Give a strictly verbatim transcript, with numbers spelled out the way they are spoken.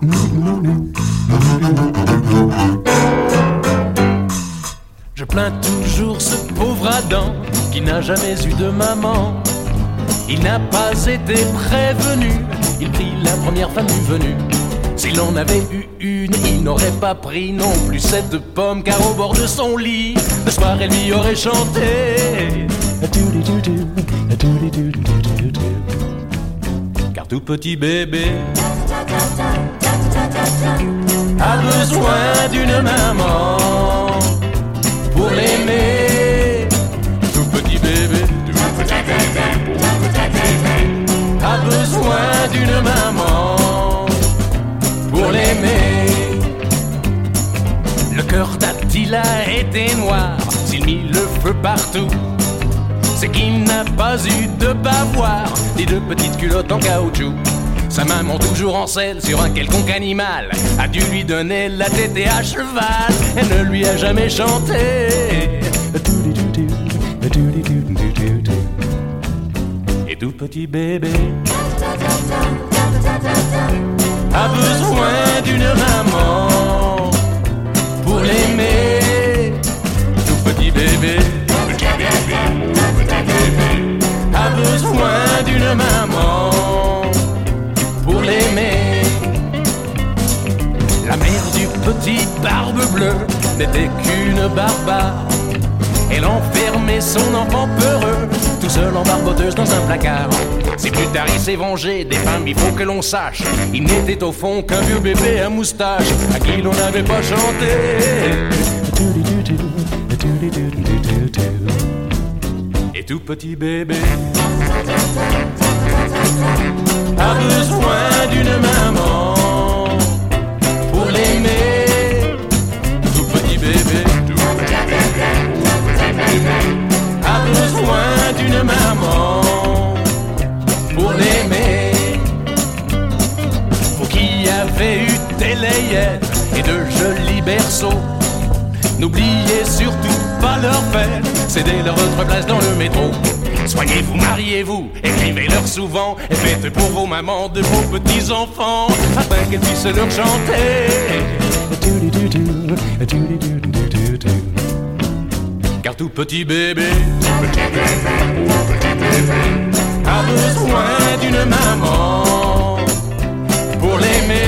Je plains toujours ce pauvre Adam qui n'a jamais eu de maman. Il n'a pas été prévenu, il prit la première femme du venu. S'il en avait eu une, il n'aurait pas pris non plus cette pomme, car au bord de son lit, le soir elle lui aurait chanté. Car tout petit bébé a besoin d'une maman pour l'aimer. Tout petit bébé, tout petit bébé, tout petit bébé a besoin d'une maman pour l'aimer. Le cœur d'Attila était noir, s'il mit le feu partout, c'est qu'il n'a pas eu de bavoir, ni de petites culottes en caoutchouc. Sa maman, toujours en selle sur un quelconque animal, a dû lui donner la tétée à cheval. Elle ne lui a jamais chanté. Et tout petit bébé a besoin d'une maman pour l'aimer. Tout petit bébé a besoin d'une maman pour l'aimer. La mère du petit barbe bleue n'était qu'une barbare. Elle enfermait son enfant peureux, tout seul en barboteuse dans un placard. Si plus tard il s'est vengé des femmes, il faut que l'on sache, il n'était au fond qu'un vieux bébé à moustache à qui l'on n'avait pas chanté. Et tout petit bébé a besoin d'une maman pour l'aimer. Tout petit bébé a besoin d'une maman pour l'aimer. Vous qui avez eu des layettes et de jolis berceaux, n'oubliez surtout pas leur faire cédez-leur votre place dans le métro. Soignez-vous, mariez-vous, écrivez-leur souvent et faites pour vos mamans de beaux petits-enfants afin qu'elles puissent leur chanter. Car tout petit bébé a besoin d'une maman pour l'aimer.